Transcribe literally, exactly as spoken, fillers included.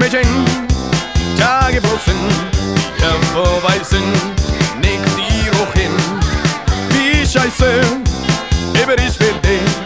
Mädchen, Tage bloßen, hier vorbei sind, nickt die Ruch hin. Wie scheiße, über dich will ich